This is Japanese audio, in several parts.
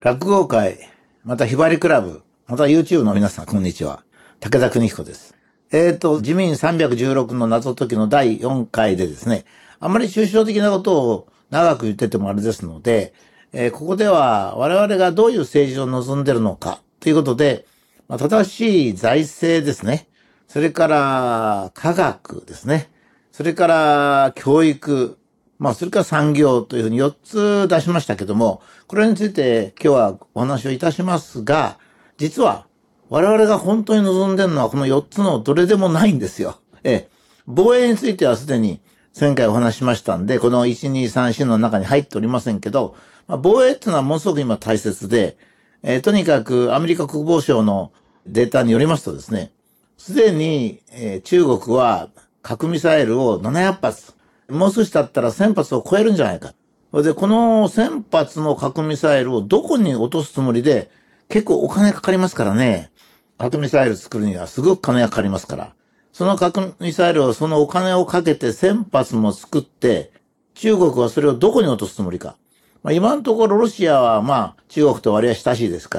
落語会、またひばりクラブ、また YouTube の皆さん、こんにちは。武田邦彦です。自民316の謎解きの第4回でですね、あんまり抽象的なことを長く言っててもあれですので、ここでは我々がどういう政治を望んでいるのかということで、正しい財政ですね。それから科学ですね。それから教育、それから産業というふうに4つ出しましたけども、これについて今日はお話をいたしますが、実は我々が本当に望んでいるのはこの4つのどれでもないんですよ。防衛についてはすでに前回お話ししましたんで、この1、2、3、4の中に入っておりませんけど、防衛っていうのはものすごく今大切で、とにかくアメリカ国防省のデータによりますとですね、すでに、中国は核ミサイルを700発、もう少し経ったら1000発を超えるんじゃないか。で、この1000発の核ミサイルをどこに落とすつもりで、結構お金かかりますからね。核ミサイル作るにはすごく金がかかりますから。その核ミサイルをそのお金をかけて1000発も作って、中国はそれをどこに落とすつもりか。今のところロシアは中国と割合親しいですから、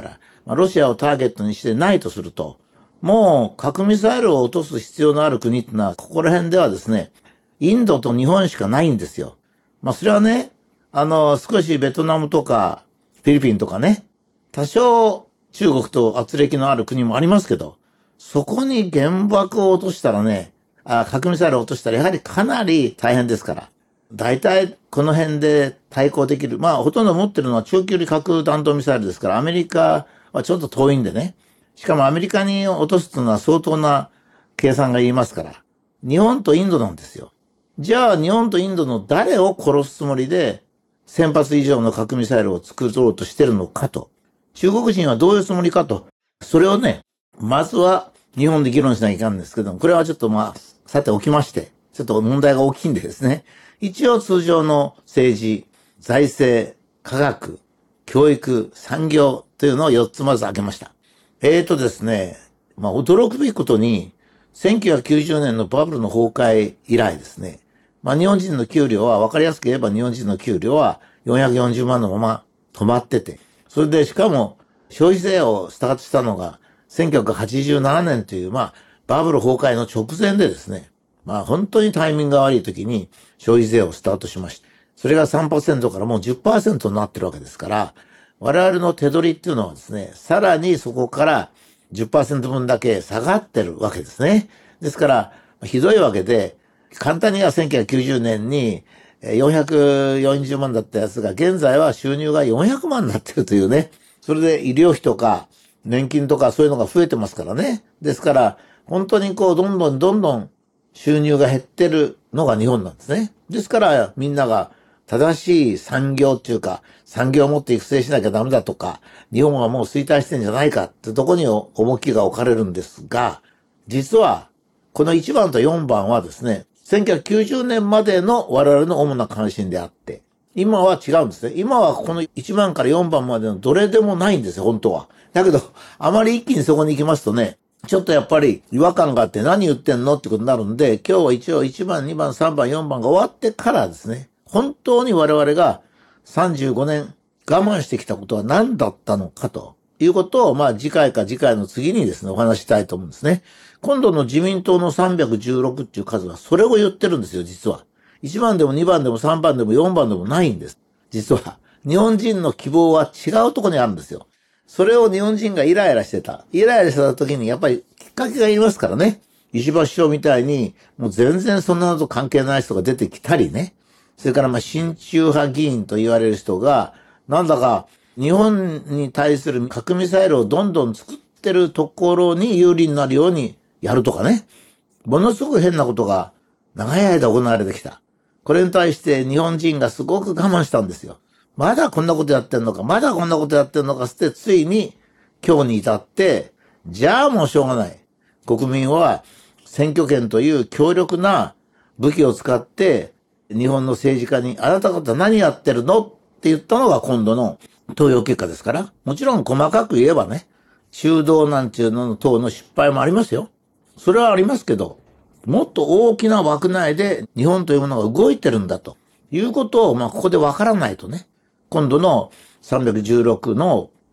ロシアをターゲットにしてないとすると、もう核ミサイルを落とす必要のある国ってのは、ここら辺ではですね、インドと日本しかないんですよ。それはね、少しベトナムとかフィリピンとかね、多少中国と圧力のある国もありますけど、そこに原爆を落としたらね、核ミサイルを落としたらやはりかなり大変ですから。大体この辺で対抗できる。ほとんど持ってるのは長距離核弾道ミサイルですから、アメリカはちょっと遠いんでね。しかもアメリカに落とすというのは相当な計算が言いますから。日本とインドなんですよ。じゃあ日本とインドの誰を殺すつもりで1000発以上の核ミサイルを作ろうとしてるのかと。中国人はどういうつもりかと。それをね、まずは日本で議論しなきゃいけないんですけども、これはちょっとさておきまして、ちょっと問題が大きいんでですね。一応通常の政治、財政、科学、教育、産業というのを4つまず挙げました。ですね、驚くべきことに、1990年のバブルの崩壊以来ですね、日本人の給料は、わかりやすく言えば日本人の給料は440万のまま止まってて、それでしかも消費税をスタートしたのが1987年という、バブル崩壊の直前でですね、本当にタイミングが悪い時に消費税をスタートしました。それが 3% からもう 10% になってるわけですから、我々の手取りっていうのはですね、さらにそこから 10% 分だけ下がってるわけですね。ですから、ひどいわけで、簡単には1990年に440万だったやつが現在は収入が400万になってるというね。それで医療費とか年金とかそういうのが増えてますからね。ですから、本当にどんどん収入が減ってるのが日本なんですね。ですからみんなが正しい産業っていうか、産業をもって育成しなきゃダメだとか、日本はもう衰退してんじゃないかってとこに重きが置かれるんですが、実はこの1番と4番はですね、1990年までの我々の主な関心であって、今は違うんですね。今はこの1番から4番までのどれでもないんですよ、本当は。だけど、あまり一気にそこに行きますとね、ちょっとやっぱり違和感があって何言ってんのってことになるんで、今日は一応1番、2番、3番、4番が終わってからですね、本当に我々が35年我慢してきたことは何だったのかということを、次回か次回の次にですね、お話したいと思うんですね。今度の自民党の316っていう数はそれを言ってるんですよ、実は。1番でも2番でも3番でも4番でもないんです。実は。日本人の希望は違うところにあるんですよ。それを日本人がイライラしてた。イライラしてた時にやっぱりきっかけがいますからね。石破首相みたいに、もう全然そんなのと関係ない人が出てきたりね。それから親中派議員と言われる人が、なんだか日本に対する核ミサイルをどんどん作ってるところに有利になるようにやるとかね。ものすごく変なことが長い間行われてきた。これに対して日本人がすごく我慢したんですよ。まだこんなことやってんのか、まだこんなことやってんのかってついに今日に至って、じゃあもうしょうがない。国民は選挙権という強力な武器を使って日本の政治家にあなた方何やってるのって言ったのが今度の投票結果ですから、もちろん細かく言えばね、中道なんていうのの党の失敗もありますよ。それはありますけど、もっと大きな枠内で日本というものが動いてるんだということを、ここでわからないとね、今度の316の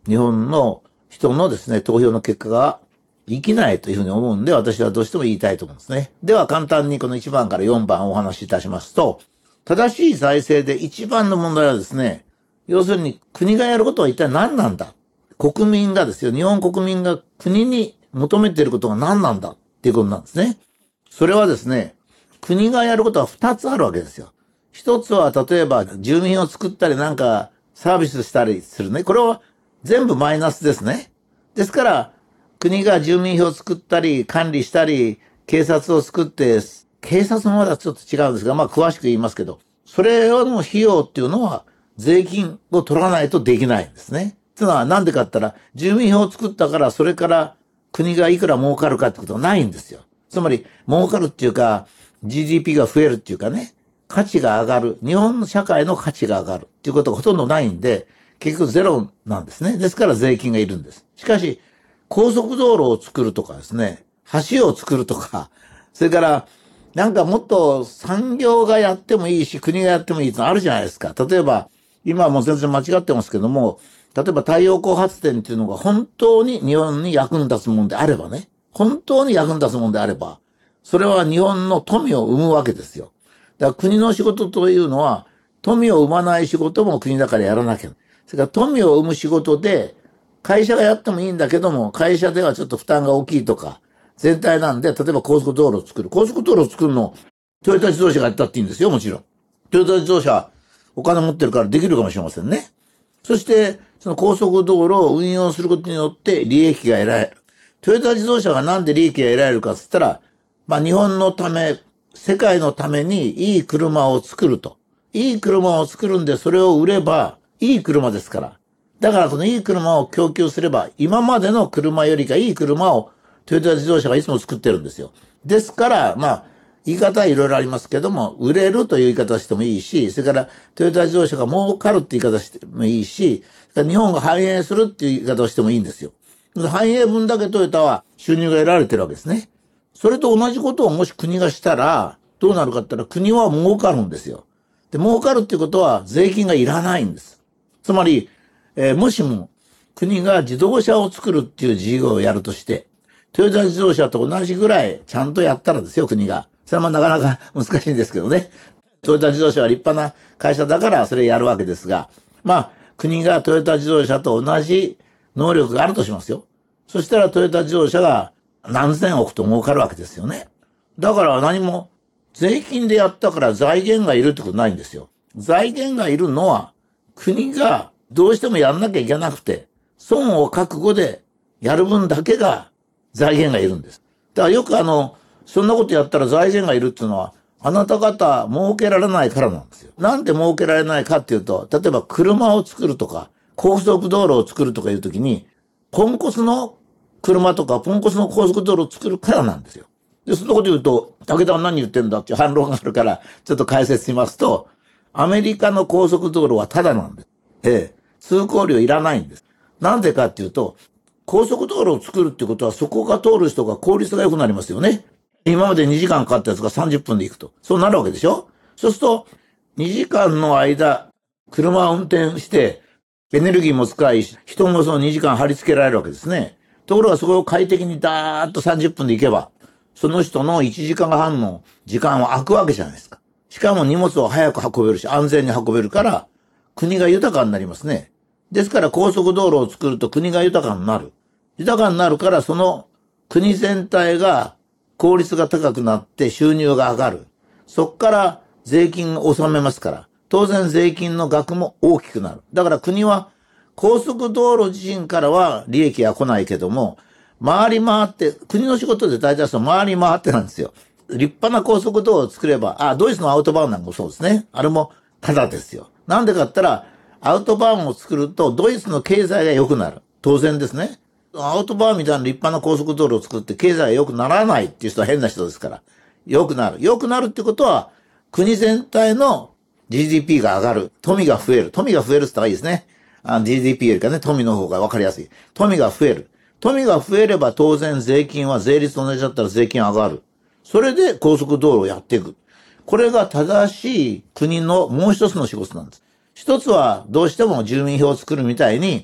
日本の人のですね、投票の結果が生きないというふうに思うんで、私はどうしても言いたいと思うんですね。では簡単にこの1番から4番をお話しいたしますと、正しい財政で一番の問題はですね、要するに国がやることは一体何なんだ。国民がですよ、日本国民が国に求めていることが何なんだっていうことなんですね。それはですね、国がやることは2つあるわけですよ。一つは例えば住民を作ったりなんかサービスしたりするね。これは全部マイナスですね。ですから国が住民票を作ったり管理したり警察を作って、警察もまだちょっと違うんですが、まあ詳しく言いますけど、それの費用っていうのは税金を取らないとできないんですね。つまりなんでかって言ったら住民票を作ったからそれから国がいくら儲かるかってことはないんですよ。つまり儲かるっていうか GDP が増えるっていうかね、価値が上がる。日本の社会の価値が上がるっていうことがほとんどないんで、結局ゼロなんですね。ですから税金がいるんです。しかし、高速道路を作るとかですね、橋を作るとか、それからなんかもっと産業がやってもいいし、国がやってもいいってのあるじゃないですか。例えば、今はもう全然間違ってますけども、例えば太陽光発電っていうのが本当に日本に役に立つもんであればね、本当に役に立つもんであれば、それは日本の富を生むわけですよ。だから国の仕事というのは、富を生まない仕事も国だからやらなきゃ。それから富を生む仕事で、会社がやってもいいんだけども、会社ではちょっと負担が大きいとか、全体なんで、例えば高速道路を作る。高速道路を作るの、トヨタ自動車がやったっていいんですよ、もちろん。トヨタ自動車、お金持ってるからできるかもしれませんね。そして、その高速道路を運用することによって利益が得られる。トヨタ自動車がなんで利益が得られるかって言ったら、まあ日本のため、世界のためにいい車を作ると。いい車を作るんでそれを売ればいい車ですから。だからこのいい車を供給すれば今までの車よりかいい車をトヨタ自動車がいつも作ってるんですよ。ですから、まあ言い方はいろいろありますけども、売れるという言い方をしてもいいし、それからトヨタ自動車が儲かるって言い方をしてもいいし、日本が繁栄するっていう言い方をしてもいいんですよ。繁栄分だけトヨタは収入が得られてるわけですね。それと同じことをもし国がしたら、どうなるかって言ったら国は儲かるんですよ。で、儲かるっていうことは税金がいらないんです。つまり、もしも国が自動車を作るっていう事業をやるとして、トヨタ自動車と同じぐらいちゃんとやったらですよ、国が。それはまあなかなか難しいんですけどね。トヨタ自動車は立派な会社だからそれやるわけですが、まあ国がトヨタ自動車と同じ能力があるとしますよ。そしたらトヨタ自動車が何千億と儲かるわけですよね。だから何も税金でやったから財源がいるってことないんですよ。財源がいるのは国がどうしてもやんなきゃいけなくて、損を覚悟でやる分だけが財源がいるんです。だからよくそんなことやったら財源がいるっていうのは、あなた方儲けられないからなんですよ。なんで儲けられないかっていうと、例えば車を作るとか、高速道路を作るとかいうときに、ポンコツの車とかポンコツの高速道路を作るからなんですよ。で、そんなこと言うと、武田は何言ってんだっていう反論があるから、ちょっと解説しますと、アメリカの高速道路はタダなんです。通行料いらないんです。なんでかっていうと、高速道路を作るってことは、そこが通る人が効率が良くなりますよね。今まで2時間かかったやつが30分で行くと。そうなるわけでしょ？そうすると、2時間の間、車を運転して、エネルギーも使い、人もその2時間貼り付けられるわけですね。ところがそこを快適にダーッと30分で行けば、その人の1時間半の時間は空くわけじゃないですか。しかも荷物を早く運べるし、安全に運べるから、国が豊かになりますね。ですから高速道路を作ると国が豊かになる。豊かになるからその国全体が効率が高くなって収入が上がる。そっから税金を納めますから、当然税金の額も大きくなる。だから国は高速道路自身からは利益は来ないけども、回り回って、国の仕事で大体その回り回ってなんですよ。立派な高速道路を作れば、ドイツのアウトバーンなんかもそうですね。あれもタダですよ。なんでかって言ったら、アウトバーンを作るとドイツの経済が良くなる。当然ですね。アウトバーンみたいな立派な高速道路を作って経済が良くならないっていう人は変な人ですから。良くなる。良くなるってことは、国全体の GDP が上がる。富が増える。富が増えるって言ったらいいですね。GDP よりかね、富の方が分かりやすい。富が増える。富が増えれば当然税金は税率と同じだったら税金上がる。それで高速道路をやっていく。これが正しい国のもう一つの仕事なんです。一つはどうしても住民票を作るみたいに、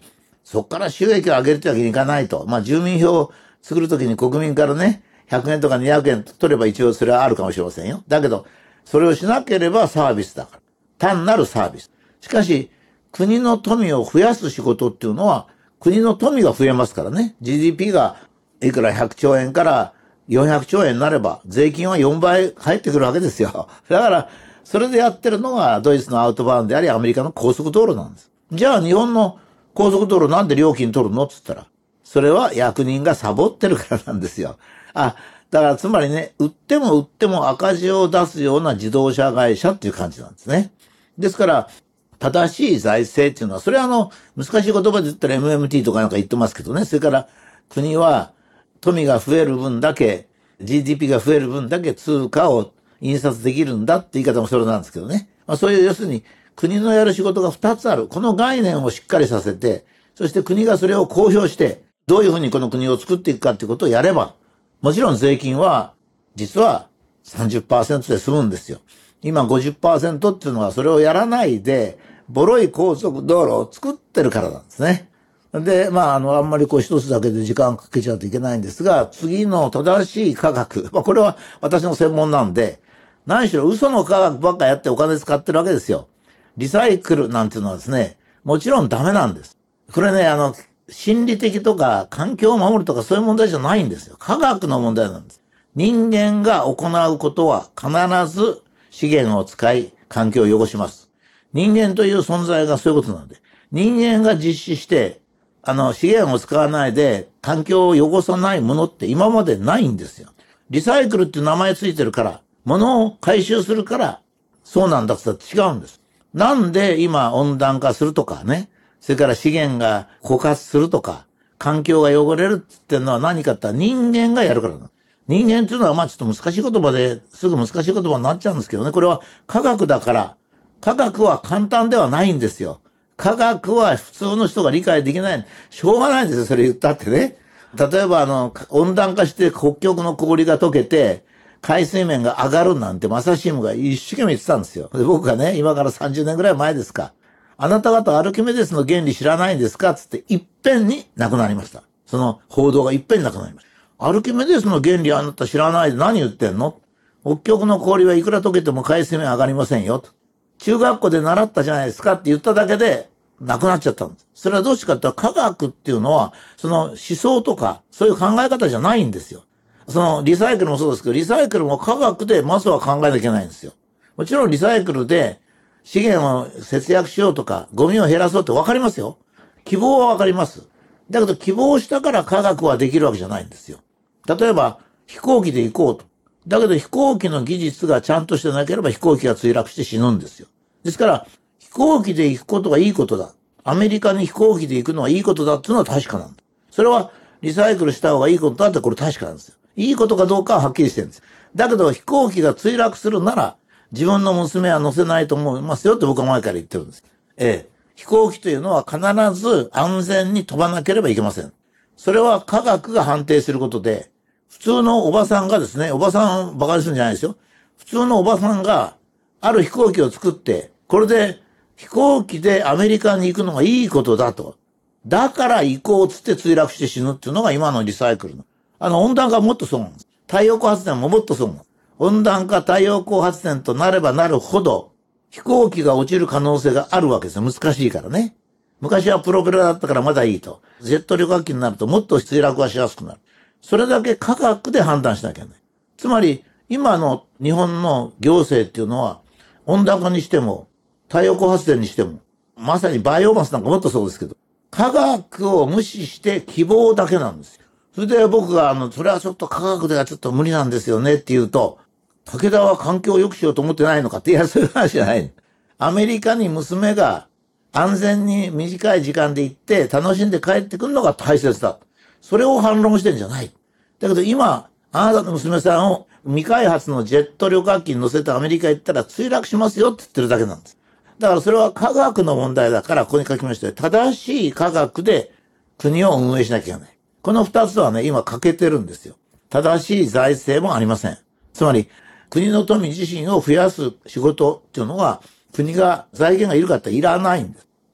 そこから収益を上げるってわけにいかないと。住民票を作るときに国民からね、100円とか200円取れば一応それはあるかもしれませんよ。だけど、それをしなければサービスだから。単なるサービス。しかし、国の富を増やす仕事っていうのは、国の富が増えますからね。GDP がいくら100兆円から400兆円になれば、税金は4倍入ってくるわけですよ。だから、それでやってるのがドイツのアウトバーンであり、アメリカの高速道路なんです。じゃあ日本の高速道路なんで料金取るのっつったら、それは役人がサボってるからなんですよ。だからつまりね、売っても赤字を出すような自動車会社っていう感じなんですね。ですから、正しい財政っていうのは、それは難しい言葉で言ったら MMT とかなんか言ってますけどね。それから国は富が増える分だけ、GDP が増える分だけ通貨を印刷できるんだって言い方もそれなんですけどね。そういう要するに国のやる仕事が2つある。この概念をしっかりさせて、そして国がそれを公表して、どういうふうにこの国を作っていくかっていうことをやれば、もちろん税金は実は 30% で済むんですよ。今 50% っていうのはそれをやらないで、ボロい高速道路を作ってるからなんですね。で、あんまり一つだけで時間かけちゃうといけないんですが、次の正しい科学。これは私の専門なんで、何しろ嘘の科学ばっかやってお金使ってるわけですよ。リサイクルなんていうのはですね、もちろんダメなんです。これね、心理的とか環境を守るとかそういう問題じゃないんですよ。科学の問題なんです。人間が行うことは必ず資源を使い環境を汚します。人間という存在がそういうことなので、人間が実施して、資源を使わないで環境を汚さないものって今までないんですよ。リサイクルって名前ついてるから、物を回収するから、そうなんだって言ったら違うんです。なんで今温暖化するとかね、それから資源が枯渇するとか、環境が汚れるって言ってるのは何かって言ったら人間がやるからな。人間っていうのはちょっと難しい言葉ですぐ難しい言葉になっちゃうんですけどね、これは科学だから、科学は簡単ではないんですよ。科学は普通の人が理解できない。しょうがないんですよ、それ言ったってね。例えば温暖化して北極の氷が溶けて、海水面が上がるなんて朝日新聞が一生懸命言ってたんですよ。で、僕がね、今から30年ぐらい前ですか。あなた方アルキメデスの原理知らないんですかつっていっぺんになくなりました。その報道がいっぺんになくなりました。アルキメデスの原理あなた知らないで何言ってんの？北極の氷はいくら溶けても海水面上がりませんよ。中学校で習ったじゃないですかって言っただけでなくなっちゃったんです。それはどうしてかって言ったら科学っていうのはその思想とかそういう考え方じゃないんですよ。そのリサイクルもそうですけど、リサイクルも科学でまずは考えなきゃいけないんですよ。もちろんリサイクルで資源を節約しようとか、ゴミを減らそうって分かりますよ。希望は分かります。だけど希望したから科学はできるわけじゃないんですよ。例えば飛行機で行こうと。だけど飛行機の技術がちゃんとしてなければ飛行機が墜落して死ぬんですよ。ですから飛行機で行くことはいいことだ。アメリカに飛行機で行くのはいいことだっていうのは確かなんだ。それはリサイクルした方がいいことだってこれ確かなんですよ。いいことかどうかははっきりしてるんです。だけど飛行機が墜落するなら自分の娘は乗せないと思いますよって僕は前から言ってるんです。飛行機というのは必ず安全に飛ばなければいけません。それは科学が判定することで、普通のおばさんがですね、おばさんを馬鹿にするんじゃないですよ。普通のおばさんがある飛行機を作って、これで飛行機でアメリカに行くのがいいことだと。だから行こうっつって墜落して死ぬっていうのが今のリサイクルの。温暖化はもっとそうなんです。太陽光発電ももっとそうなんです。温暖化太陽光発電となればなるほど、飛行機が落ちる可能性があるわけですよ。難しいからね。昔はプロペラだったからまだいいと。ジェット旅客機になるともっと墜落はしやすくなる。それだけ科学で判断しなきゃいけない。つまり、今の日本の行政っていうのは、温暖化にしても、太陽光発電にしても、まさにバイオマスなんかもっとそうですけど、科学を無視して希望だけなんですよ。それで僕がそれはちょっと科学ではちょっと無理なんですよねって言うと、武田は環境を良くしようと思ってないのかって、いや、そういう話じゃない。アメリカに娘が安全に短い時間で行って楽しんで帰ってくるのが大切だ。それを反論してんじゃない。だけど今、あなたの娘さんを未開発のジェット旅客機に乗せてアメリカ行ったら墜落しますよって言ってるだけなんです。だからそれは科学の問題だから、ここに書きましたよ。正しい科学で国を運営しなきゃいけない。この二つはね、今欠けてるんですよ。正しい財政もありません。つまり、国の富自身を増やす仕事っていうのは、国が財源がいるかっていらないんです。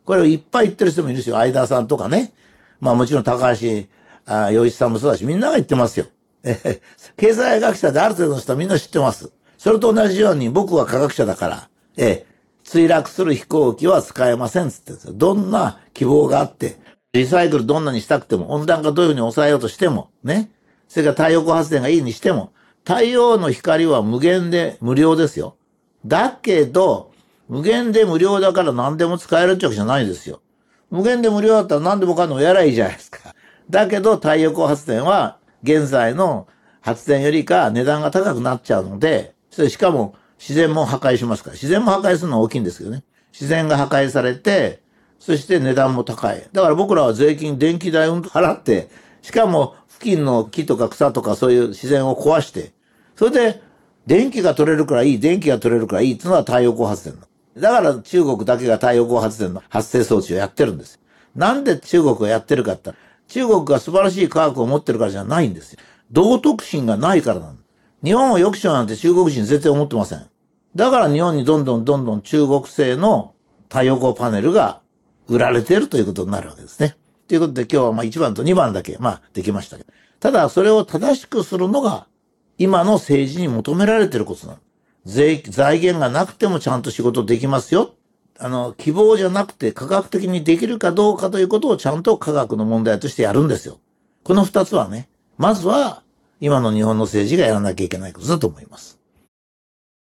これをいっぱい言ってる人もいるし、相田さんとかね。まあもちろん高橋洋一さんもそうだし、みんなが言ってますよ。経済学者である程度の人はみんな知ってます。それと同じように僕は科学者だから、墜落する飛行機は使えませんっつってんですよ。どんな希望があって、リサイクルどんなにしたくても、温暖化どういうふうに抑えようとしても、ね。それから太陽光発電がいいにしても、太陽の光は無限で無料ですよ。だけど、無限で無料だから何でも使えるってわけじゃないですよ。無限で無料だったら何でもかんでもやらいいじゃないですか。だけど太陽光発電は現在の発電よりか値段が高くなっちゃうので、それしかも自然も破壊しますから。自然も破壊するのは大きいんですけどね。自然が破壊されて、そして値段も高い。だから僕らは税金、電気代を払って、しかも付近の木とか草とかそういう自然を壊して、それで電気が取れるからいい、電気が取れるからいいっていうのは太陽光発電だ。だから中国だけが太陽光発電の発生装置をやってるんです。なんで中国がやってるかって言ったら、中国が素晴らしい科学を持ってるからじゃないんですよ。道徳心がないからなんだ。日本を良くしようなんて中国人絶対思ってません。だから日本にどんどん中国製の太陽光パネルが売られているということになるわけですね。ということで今日は1番と2番だけできましたけど。ただそれを正しくするのが今の政治に求められていることなの。財源がなくてもちゃんと仕事できますよ。希望じゃなくて科学的にできるかどうかということをちゃんと科学の問題としてやるんですよ。この二つはね、まずは今の日本の政治がやらなきゃいけないことだと思います。